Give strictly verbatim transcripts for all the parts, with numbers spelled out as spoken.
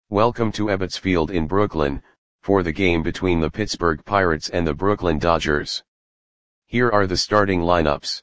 Welcome to Ebbets Field in Brooklyn, for the game between the Pittsburgh Pirates and the Brooklyn Dodgers. Here are the starting lineups.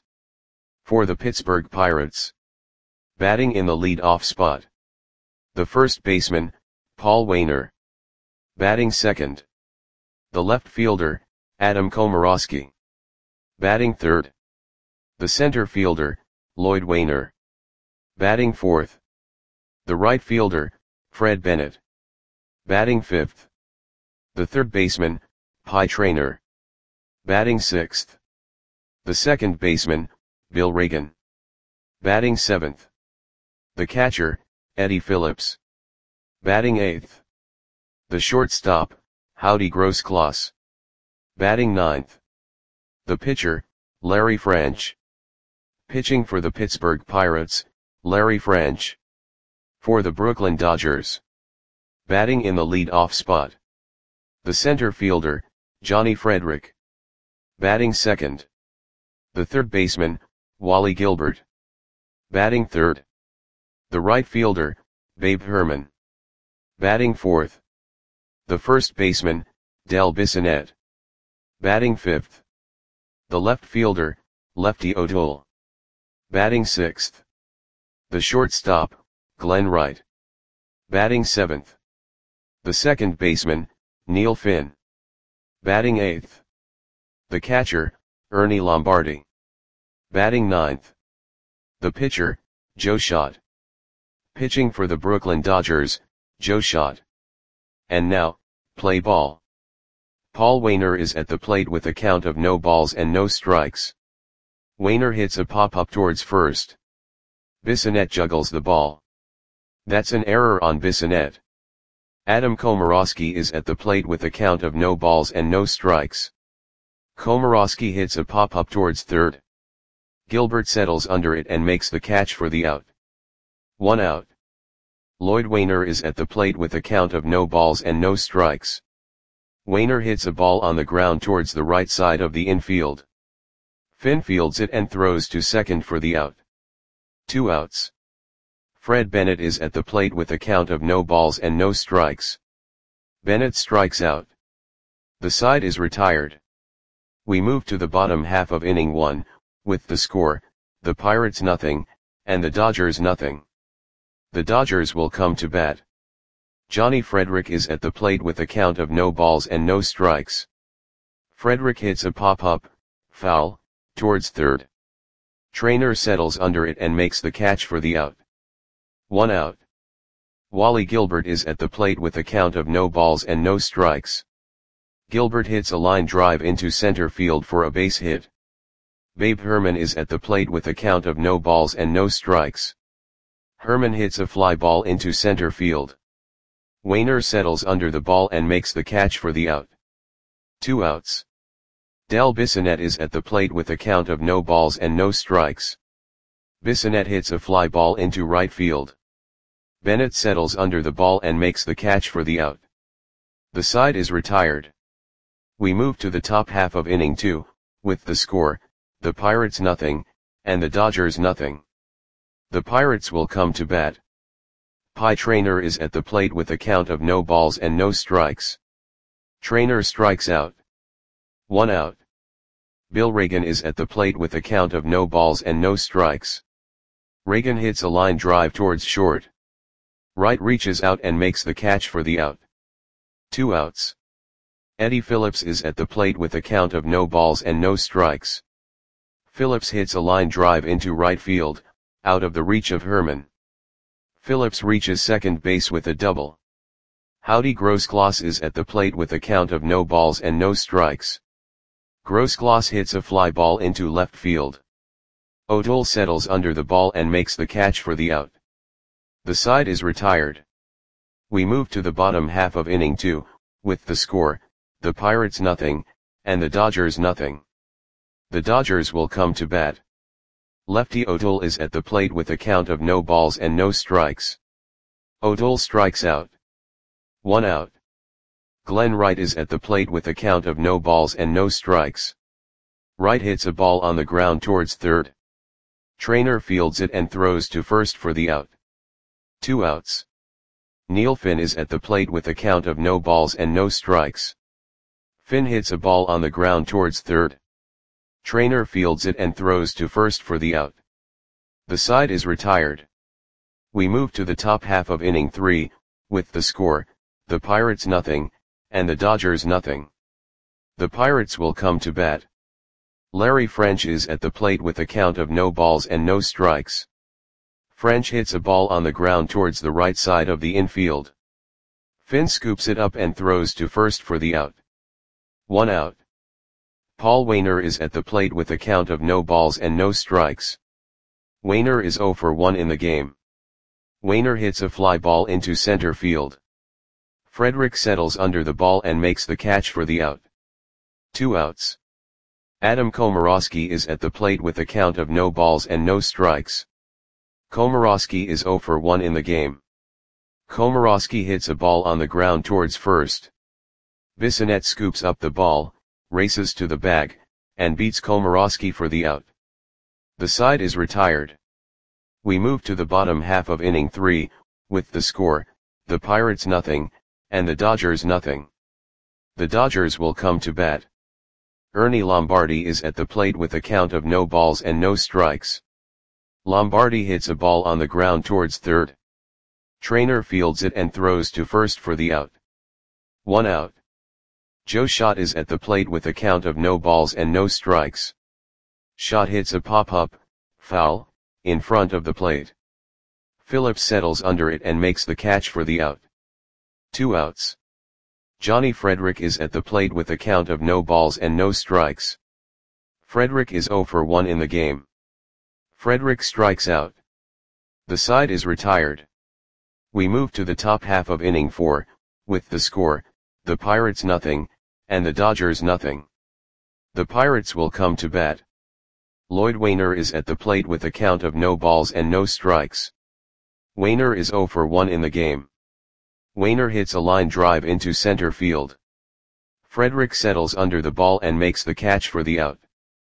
For the Pittsburgh Pirates. Batting in the lead-off spot. The first baseman, Paul Waner. Batting second. The left fielder, Adam Komorowski. Batting third. The center fielder, Lloyd Waner. Batting fourth. The right fielder, Fred Bennett. Batting fifth. The third baseman, Pie Traynor. Batting sixth. The second baseman, Bill Reagan. Batting seventh. The catcher, Eddie Phillips. Batting eighth. The shortstop, Howdy Gross-Kloss. Batting ninth. The pitcher, Larry Franch. Pitching for the Pittsburgh Pirates, Larry Franch. For the Brooklyn Dodgers. Batting in the lead-off spot. The center fielder, Johnny Frederick. Batting second. The third baseman, Wally Gilbert. Batting third. The right fielder, Babe Herman. Batting fourth. The first baseman, Del Bissonette. Batting fifth. The left fielder, Lefty O'Toole. Batting sixth. The shortstop, Glenn Wright. Batting seventh. The second baseman, Neil Finn. Batting eighth. The catcher, Ernie Lombardi. Batting ninth. The pitcher, Joe Schott. Pitching for the Brooklyn Dodgers, Joe Schott. And now, play ball. Paul Waner is at the plate with a count of no balls and no strikes. Waner hits a pop-up towards first. Bissonette juggles the ball. That's an error on Bissonette. Adam Komorowski is at the plate with a count of no balls and no strikes. Komorowski hits a pop-up towards third. Gilbert settles under it and makes the catch for the out. One out. Lloyd Waner is at the plate with a count of no balls and no strikes. Waner hits a ball on the ground towards the right side of the infield. Finn fields it and throws to second for the out. Two outs. Fred Bennett is at the plate with a count of no balls and no strikes. Bennett strikes out. The side is retired. We move to the bottom half of inning one, with the score, the Pirates nothing, and the Dodgers nothing. The Dodgers will come to bat. Johnny Frederick is at the plate with a count of no balls and no strikes. Frederick hits a pop-up, foul, towards third. Traynor settles under it and makes the catch for the out. One out. Wally Gilbert is at the plate with a count of no balls and no strikes. Gilbert hits a line drive into center field for a base hit. Babe Herman is at the plate with a count of no balls and no strikes. Herman hits a fly ball into center field. Waner settles under the ball and makes the catch for the out. Two outs. Del Bissonette is at the plate with a count of no balls and no strikes. Bissonette hits a fly ball into right field. Bennett settles under the ball and makes the catch for the out. The side is retired. We move to the top half of inning two, with the score, the Pirates nothing, and the Dodgers nothing. The Pirates will come to bat. Pie Traynor is at the plate with a count of no balls and no strikes. Traynor strikes out. One out. Bill Reagan is at the plate with a count of no balls and no strikes. Reagan hits a line drive towards short. Wright reaches out and makes the catch for the out. Two outs. Eddie Phillips is at the plate with a count of no balls and no strikes. Phillips hits a line drive into right field, out of the reach of Herman. Phillips reaches second base with a double. Howdy Gross-Kloss is at the plate with a count of no balls and no strikes. Gross-Kloss hits a fly ball into left field. O'Toole settles under the ball and makes the catch for the out. The side is retired. We move to the bottom half of inning two, with the score, the Pirates nothing, and the Dodgers nothing. The Dodgers will come to bat. Lefty O'Toole is at the plate with a count of no balls and no strikes. O'Toole strikes out. One out. Glenn Wright is at the plate with a count of no balls and no strikes. Wright hits a ball on the ground towards third. Traynor fields it and throws to first for the out. Two outs. Neil Finn is at the plate with a count of no balls and no strikes. Finn hits a ball on the ground towards third. Trainer fields it and throws to first for the out. The side is retired. We move to the top half of inning three, with the score, the Pirates nothing, and the Dodgers nothing. The Pirates will come to bat. Larry French is at the plate with a count of no balls and no strikes. French hits a ball on the ground towards the right side of the infield. Finn scoops it up and throws to first for the out. One out. Paul Waner is at the plate with a count of no balls and no strikes. Waner is oh for one in the game. Waner hits a fly ball into center field. Frederick settles under the ball and makes the catch for the out. Two outs. Adam Komorowski is at the plate with a count of no balls and no strikes. Komorowski is oh for one in the game. Komorowski hits a ball on the ground towards first. Bissonette scoops up the ball, races to the bag, and beats Komorowski for the out. The side is retired. We move to the bottom half of inning three, with the score, the Pirates nothing, and the Dodgers nothing. The Dodgers will come to bat. Ernie Lombardi is at the plate with a count of no balls and no strikes. Lombardi hits a ball on the ground towards third. Trainer fields it and throws to first for the out. One out. Joe Schott is at the plate with a count of no balls and no strikes. Schott hits a pop-up, foul, in front of the plate. Phillips settles under it and makes the catch for the out. Two outs. Johnny Frederick is at the plate with a count of no balls and no strikes. Frederick is oh for one in the game. Frederick strikes out. The side is retired. We move to the top half of inning four, with the score, the Pirates nothing, and the Dodgers nothing. The Pirates will come to bat. Lloyd Waner is at the plate with a count of no balls and no strikes. Waner is oh for one in the game. Waner hits a line drive into center field. Frederick settles under the ball and makes the catch for the out.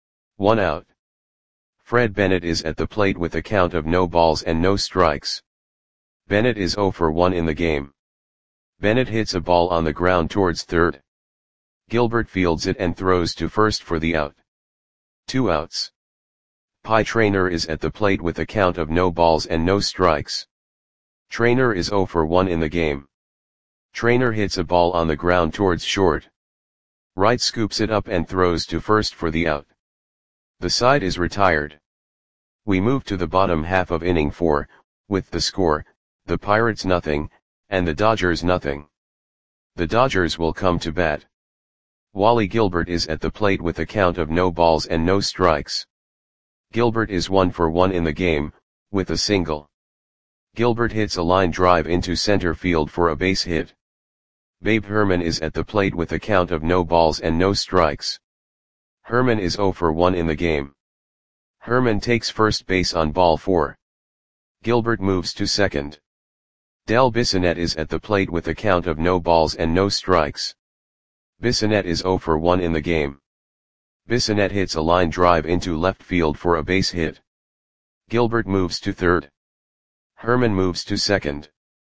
One out. Fred Bennett is at the plate with a count of no balls and no strikes. Bennett is oh for one in the game. Bennett hits a ball on the ground towards third. Gilbert fields it and throws to first for the out. Two outs. Pie Traynor is at the plate with a count of no balls and no strikes. Traynor is oh for one in the game. Traynor hits a ball on the ground towards short. Wright scoops it up and throws to first for the out. The side is retired. We move to the bottom half of inning four, with the score, the Pirates nothing, and the Dodgers nothing. The Dodgers will come to bat. Wally Gilbert is at the plate with a count of no balls and no strikes. Gilbert is one for one in the game, with a single. Gilbert hits a line drive into center field for a base hit. Babe Herman is at the plate with a count of no balls and no strikes. Herman is oh for one in the game. Herman takes first base on ball four. Gilbert moves to second. Del Bissonette is at the plate with a count of no balls and no strikes. Bissonette is oh for one in the game. Bissonette hits a line drive into left field for a base hit. Gilbert moves to third. Herman moves to second.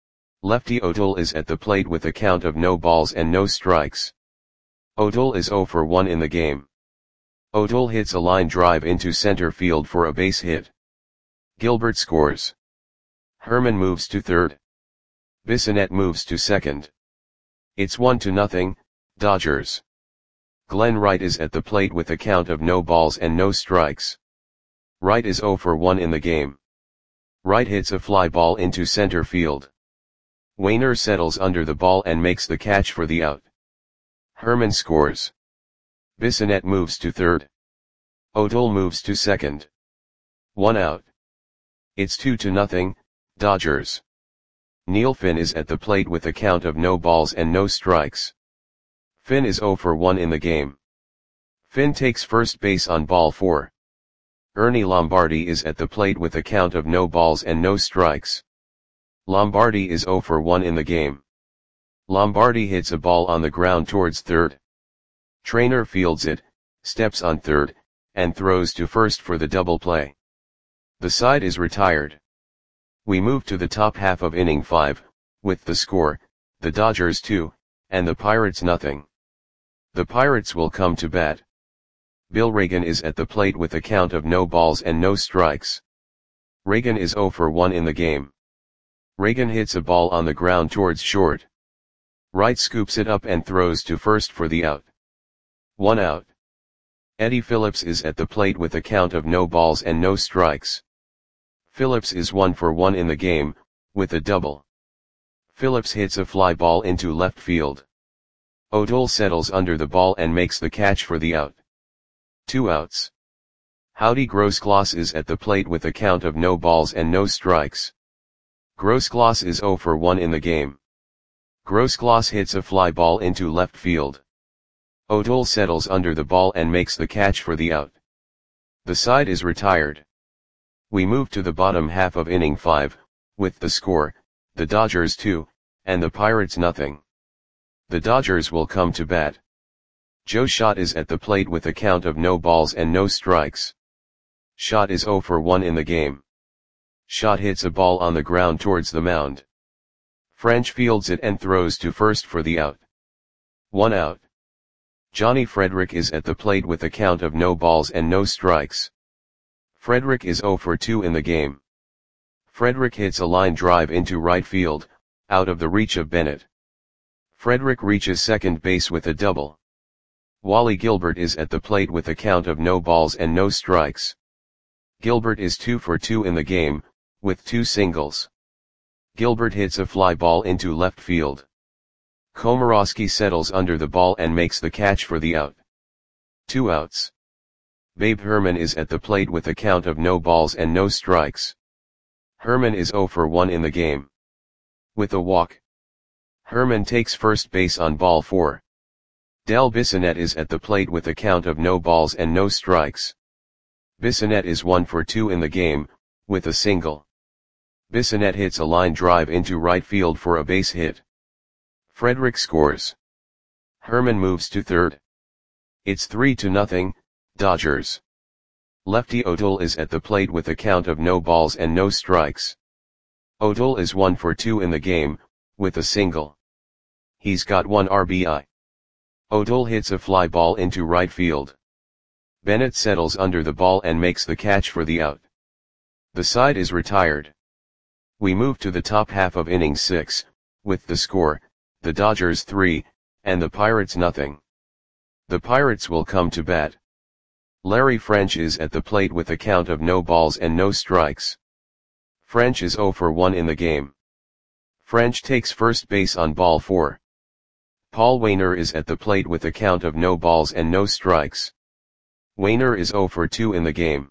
Lefty O'Toole is at the plate with a count of no balls and no strikes. O'Toole is oh for one in the game. O'Toole hits a line drive into center field for a base hit. Gilbert scores. Herman moves to third. Bissonette moves to second. It's one to nothing, Dodgers. Glenn Wright is at the plate with a count of no balls and no strikes. Wright is oh for one in the game. Wright hits a fly ball into center field. Waner settles under the ball and makes the catch for the out. Herman scores. Bissonette moves to third. O'Toole moves to second. One out. It's two to nothing, Dodgers. Neil Finn is at the plate with a count of no balls and no strikes. Finn is oh for one in the game. Finn takes first base on ball four. Ernie Lombardi is at the plate with a count of no balls and no strikes. Lombardi is oh for one in the game. Lombardi hits a ball on the ground towards third. Traynor fields it, steps on third, and throws to first for the double play. The side is retired. We move to the top half of inning five, with the score, the Dodgers two, and the Pirates nothing. The Pirates will come to bat. Bill Regan is at the plate with a count of no balls and no strikes. Regan is oh for one in the game. Regan hits a ball on the ground towards short. Wright scoops it up and throws to first for the out. One out. Eddie Phillips is at the plate with a count of no balls and no strikes. Phillips is one for one in the game, with a double. Phillips hits a fly ball into left field. O'Toole settles under the ball and makes the catch for the out. Two outs. Howdy Grossgloss is at the plate with a count of no balls and no strikes. Grossgloss is oh for one in the game. Grossgloss hits a fly ball into left field. O'Toole settles under the ball and makes the catch for the out. The side is retired. We move to the bottom half of inning five, with the score, the Dodgers two, and the Pirates nothing. The Dodgers will come to bat. Joe Schott is at the plate with a count of no balls and no strikes. Schott is oh for one in the game. Schott hits a ball on the ground towards the mound. French fields it and throws to first for the out. One out. Johnny Frederick is at the plate with a count of no balls and no strikes. Frederick is oh for two in the game. Frederick hits a line drive into right field, out of the reach of Bennett. Frederick reaches second base with a double. Wally Gilbert is at the plate with a count of no balls and no strikes. Gilbert is two for two in the game, with two singles. Gilbert hits a fly ball into left field. Komorowski settles under the ball and makes the catch for the out. Two outs. Babe Herman is at the plate with a count of no balls and no strikes. Herman is oh for one in the game. With a walk. Herman takes first base on ball four. Del Bissonette is at the plate with a count of no balls and no strikes. Bissonette is one for two in the game, with a single. Bissonette hits a line drive into right field for a base hit. Frederick scores. Herman moves to third. It's three to nothing, Dodgers. Lefty O'Toole is at the plate with a count of no balls and no strikes. O'Toole is one for two in the game, with a single. He's got one R B I. O'Toole hits a fly ball into right field. Bennett settles under the ball and makes the catch for the out. The side is retired. We move to the top half of inning six, with the score, the Dodgers three, and the Pirates nothing. The Pirates will come to bat. Larry French is at the plate with a count of no balls and no strikes. French is oh for one in the game. French takes first base on ball four. Paul Waner is at the plate with a count of no balls and no strikes. Waner is oh for two in the game.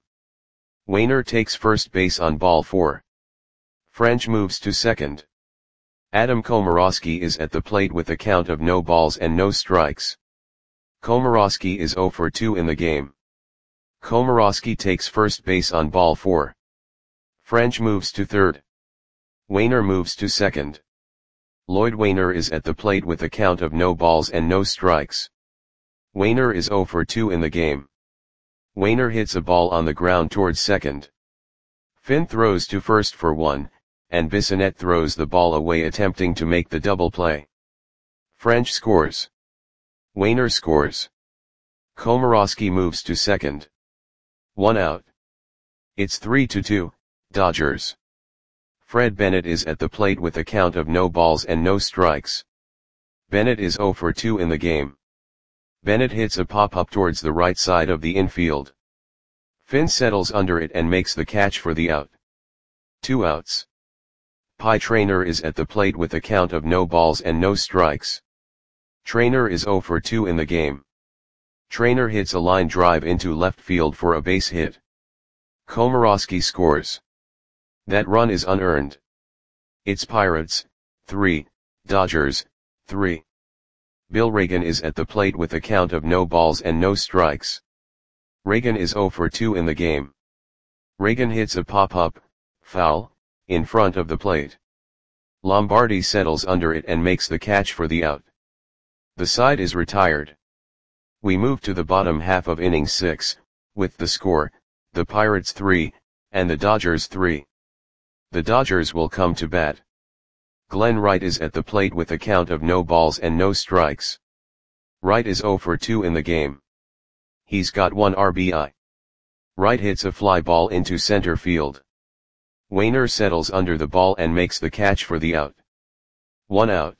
Waner takes first base on ball four. French moves to second. Adam Komorowski is at the plate with a count of no balls and no strikes. Komorowski is oh for two in the game. Komorowski takes first base on ball four. French moves to third. Waner moves to second. Lloyd Waner is at the plate with a count of no balls and no strikes. Waner is oh for two in the game. Waner hits a ball on the ground towards second. Finn throws to first for one, and Bissonette throws the ball away attempting to make the double play. French scores. Waner scores. Komorowski moves to second. One out. It's three to two, Dodgers. Fred Bennett is at the plate with a count of no balls and no strikes. Bennett is oh for two in the game. Bennett hits a pop-up towards the right side of the infield. Finn settles under it and makes the catch for the out. Two outs. Pie Traynor is at the plate with a count of no balls and no strikes. Traynor is oh for two in the game. Traynor hits a line drive into left field for a base hit. Komorowski scores. That run is unearned. It's Pirates, three, Dodgers, three. Bill Regan is at the plate with a count of no balls and no strikes. Regan is oh for two in the game. Regan hits a pop-up, foul, in front of the plate. Lombardi settles under it and makes the catch for the out. The side is retired. We move to the bottom half of inning six, with the score, the Pirates three, and the Dodgers three. The Dodgers will come to bat. Glenn Wright is at the plate with a count of no balls and no strikes. Wright is oh for two in the game. He's got one R B I. Wright hits a fly ball into center field. Wainer settles under the ball and makes the catch for the out. One out.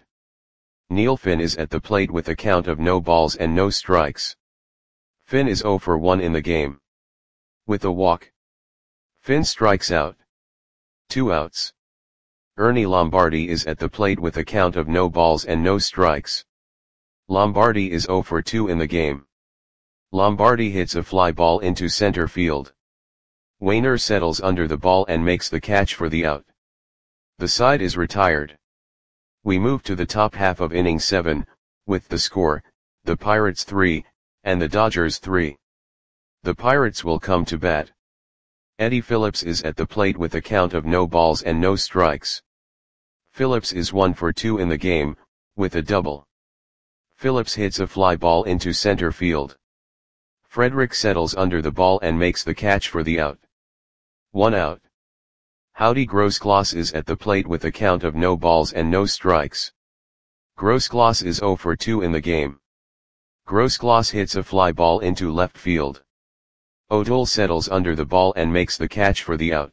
Neil Finn is at the plate with a count of no balls and no strikes. Finn is oh for one in the game. With a walk, Finn strikes out. Two outs. Ernie Lombardi is at the plate with a count of no balls and no strikes. Lombardi is oh for two in the game. Lombardi hits a fly ball into center field. Wainer settles under the ball and makes the catch for the out. The side is retired. We move to the top half of inning seven, with the score, the Pirates three, and the Dodgers three. The Pirates will come to bat. Eddie Phillips is at the plate with a count of no balls and no strikes. Phillips is one for two in the game, with a double. Phillips hits a fly ball into center field. Frederick settles under the ball and makes the catch for the out. One out. Howdy Grossgloss is at the plate with a count of no balls and no strikes. Grossgloss is oh for two in the game. Grossgloss hits a fly ball into left field. O'Toole settles under the ball and makes the catch for the out.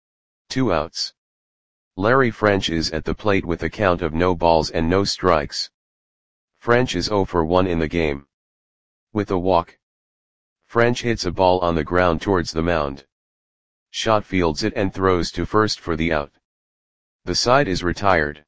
Two outs. Larry French is at the plate with a count of no balls and no strikes. French is oh for one in the game. With a walk, French hits a ball on the ground towards the mound. Schott fields it and throws to first for the out. The side is retired.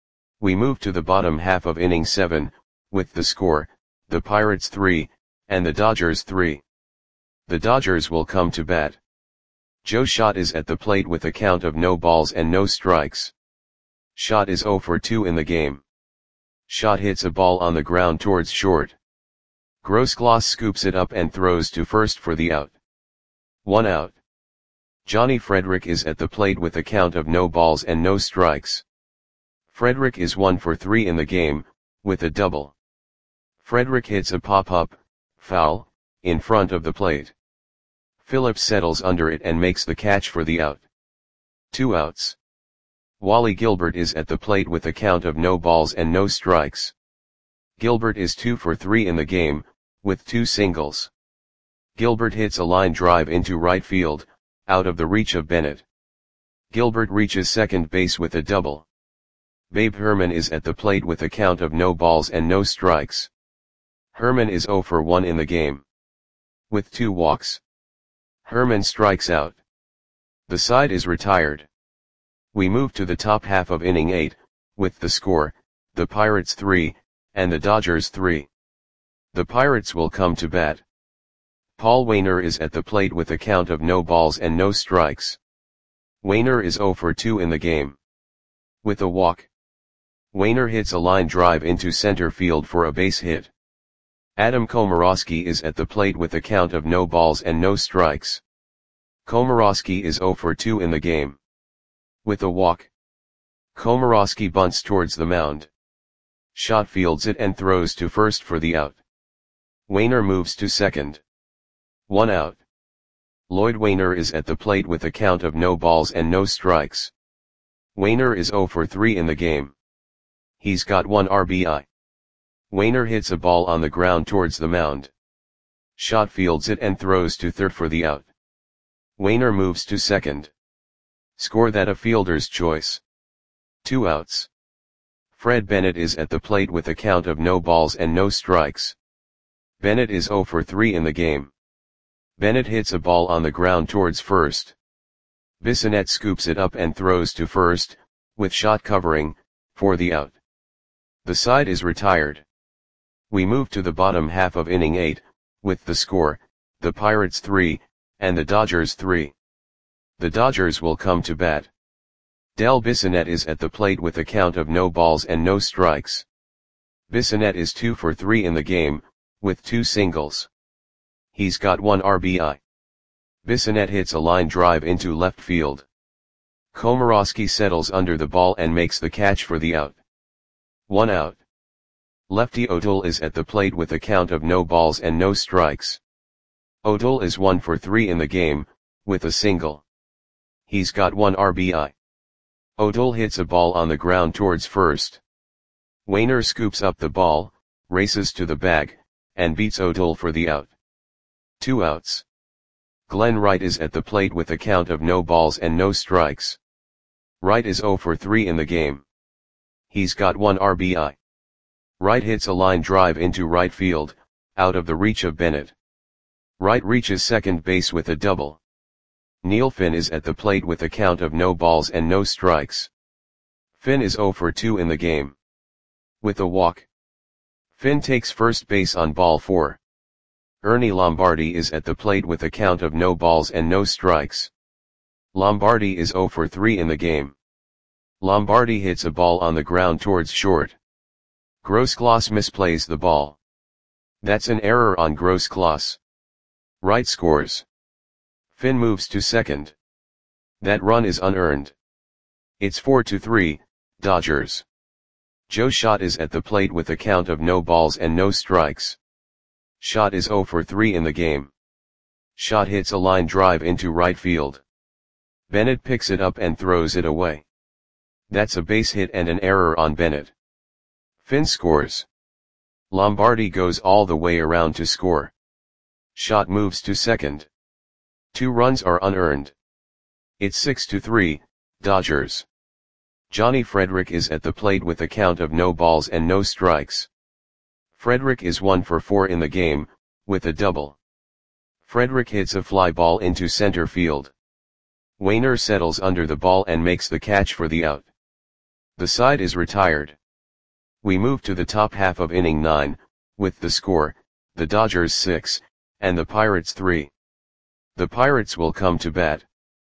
We move to the bottom half of inning seven, with the score, the Pirates three, and the Dodgers three. The Dodgers will come to bat. Joe Schott is at the plate with a count of no balls and no strikes. Schott is oh for two in the game. Schott hits a ball on the ground towards short. Grossgloss scoops it up and throws to first for the out. One out. Johnny Frederick is at the plate with a count of no balls and no strikes. Frederick is one for three in the game, with a double. Frederick hits a pop-up, foul, in front of the plate. Phillips settles under it and makes the catch for the out. Two outs. Wally Gilbert is at the plate with a count of no balls and no strikes. Gilbert is two for three in the game, with two singles. Gilbert hits a line drive into right field, out of the reach of Bennett. Gilbert reaches second base with a double. Babe Herman is at the plate with a count of no balls and no strikes. Herman is oh for one in the game. With two walks, Herman strikes out. The side is retired. We move to the top half of inning eight, with the score, the Pirates three, and the Dodgers three. The Pirates will come to bat. Paul Wainer is at the plate with a count of no balls and no strikes. Wainer is oh for two in the game. With a walk, Wainer hits a line drive into center field for a base hit. Adam Komorowski is at the plate with a count of no balls and no strikes. Komorowski is oh for two in the game. With a walk, Komorowski bunts towards the mound. Schott fields it and throws to first for the out. Wainer moves to second. One out. Lloyd Wainer is at the plate with a count of no balls and no strikes. Wainer is oh for three in the game. He's got one R B I. Wainer hits a ball on the ground towards the mound. Schott fields it and throws to third for the out. Wainer moves to second. Score that a fielder's choice. Two outs. Fred Bennett is at the plate with a count of no balls and no strikes. Bennett is oh for three in the game. Bennett hits a ball on the ground towards first. Bissonette scoops it up and throws to first, with Schott covering, for the out. The side is retired. We move to the bottom half of inning eight, with the score, the Pirates three, and the Dodgers three. The Dodgers will come to bat. Del Bissonette is at the plate with a count of no balls and no strikes. Bissonette is two for three in the game, with two singles. He's got one R B I. Bissonette hits a line drive into left field. Komorowski settles under the ball and makes the catch for the out. One out. Lefty O'Toole is at the plate with a count of no balls and no strikes. O'Toole is one for three in the game, with a single. He's got one R B I. O'Doul hits a ball on the ground towards first. Wainer scoops up the ball, races to the bag, and beats O'Doul for the out. Two outs. Glenn Wright is at the plate with a count of no balls and no strikes. Wright is oh for three in the game. He's got one R B I. Wright hits a line drive into right field, out of the reach of Bennett. Wright reaches second base with a double. Neil Finn is at the plate with a count of no balls and no strikes. Finn is oh for two in the game. With a walk. Finn takes first base on ball four. Ernie Lombardi is at the plate with a count of no balls and no strikes. Lombardi is oh for three in the game. Lombardi hits a ball on the ground towards short. Grosclaus misplays the ball. That's an error on Grosclaus. Wright scores. Finn moves to second. That run is unearned. It's four to three, Dodgers. Joe Schott is at the plate with a count of no balls and no strikes. Schott is oh for three in the game. Schott hits a line drive into right field. Bennett picks it up and throws it away. That's a base hit and an error on Bennett. Finn scores. Lombardi goes all the way around to score. Schott moves to second. Two runs are unearned. It's six to three, Dodgers. Johnny Frederick is at the plate with a count of no balls and no strikes. Frederick is one for four in the game, with a double. Frederick hits a fly ball into center field. Wainer settles under the ball and makes the catch for the out. The side is retired. We move to the top half of inning nine, with the score, the Dodgers six, and the Pirates three. The Pirates will come to bat.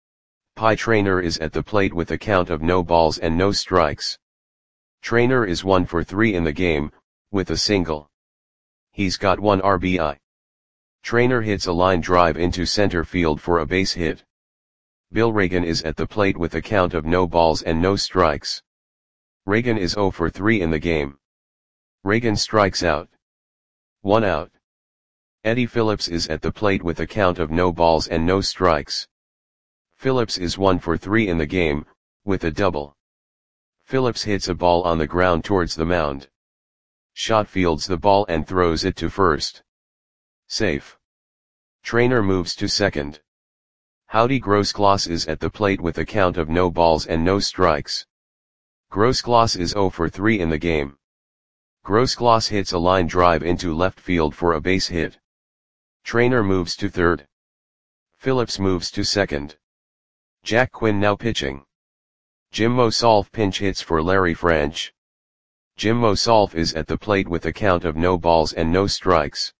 Pie Traynor is at the plate with a count of no balls and no strikes. Traynor is one for three in the game, with a single. He's got one R B I. Traynor hits a line drive into center field for a base hit. Bill Reagan is at the plate with a count of no balls and no strikes. Reagan is oh for three in the game. Reagan strikes out. One out. Eddie Phillips is at the plate with a count of no balls and no strikes. Phillips is one for three in the game, with a double. Phillips hits a ball on the ground towards the mound. Schott fields the ball and throws it to first. Safe. Traynor moves to second. Howdy Grosclaus is at the plate with a count of no balls and no strikes. Grosclaus is oh for three in the game. Grosclaus hits a line drive into left field for a base hit. Traynor moves to third. Phillips moves to second. Jack Quinn now pitching. Jim Mosolf pinch hits for Larry French. Jim Mosolf is at the plate with a count of no balls and no strikes.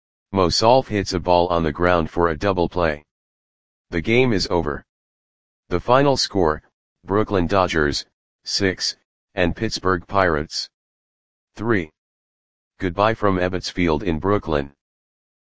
Mosolf hits a ball on the ground for a double play. The game is over. The final score, Brooklyn Dodgers, six, and Pittsburgh Pirates, three. Goodbye from Ebbets Field in Brooklyn.